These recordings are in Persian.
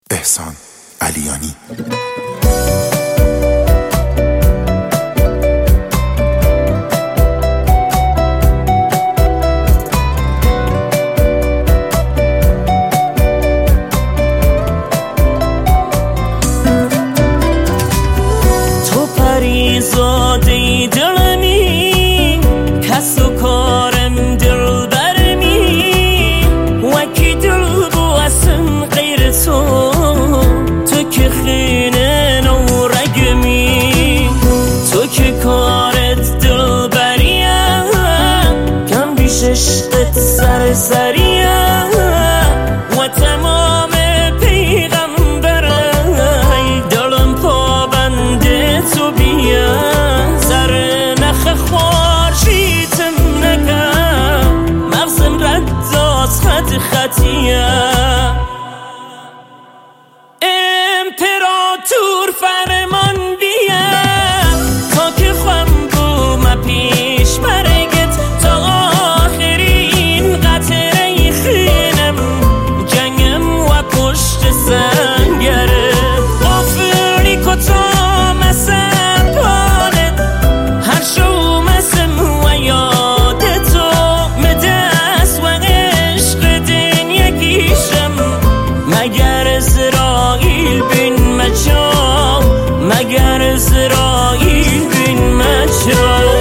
احسان علیانی. تو پریزاده دلمی، کس و کارم دل برمی، وکی دل بواسم غیر تو که خینه نو رگمی، تو که کارت دل بریم، کم بیش عشقت سرسریم و تمام پیغمبرای دلم پابنده تو بیا، زر نخ خورشیدم نکن، مغزم رد از خطیه، امپراتور فرمان بیا، تا که خواهم بوم پیش مرگت، تا آخرین قطره خینم، جنگم و پشت سنگره، قفلی کتا مسم پانت، هر شو مسم و یاد تو مدست و عشق دین یکیشم، مگر اسرائیل بین مچو، مگر اسرائیل بین مچو.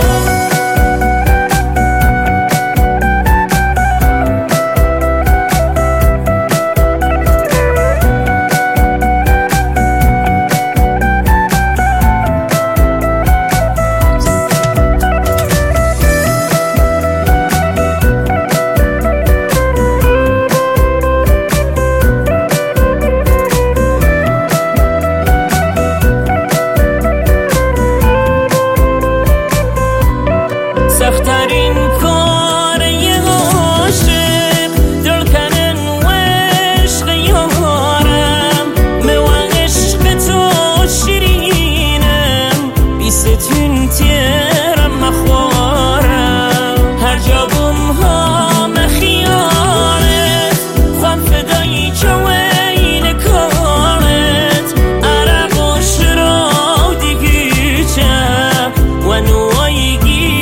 سخترین کار یه عاشق، دل کنن و عشق یارم، و عشق تو شیرینم، بیستون تیرم مخوارم، هر جا بوم ها مخیارت، خوام فدایی چوین کارت، عرق و شراو دیگی چه و نوایی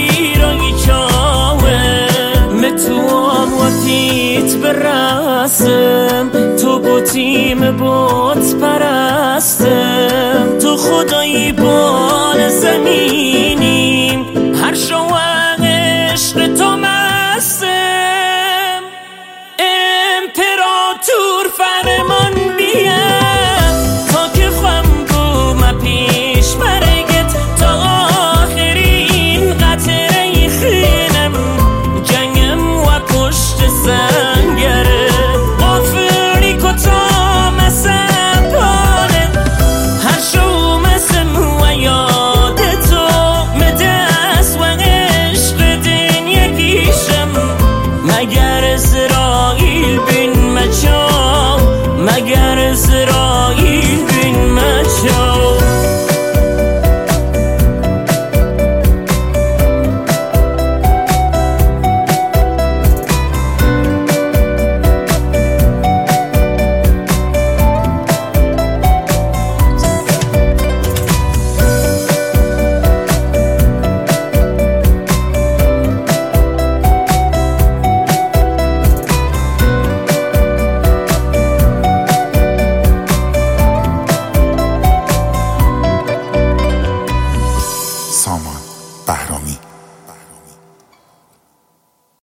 وقتیت برسم، تو بوتیم بوت پرستم، تو خدایی بال زمینیم، هر شوق عشق تو مستم، امپراتور فرمان بیا، تا که خواهم بوم پیش مرگت، تا آخرین قطره خینم، جنگم و پشت سنگره، قفلی کتا مسم پانت، هر شو مسم و یاد تو مدست و عشق دین یکیشم، مگر اسرائیل بین مچو، مگر اسرائیل بین مچو. سامان بهرامی.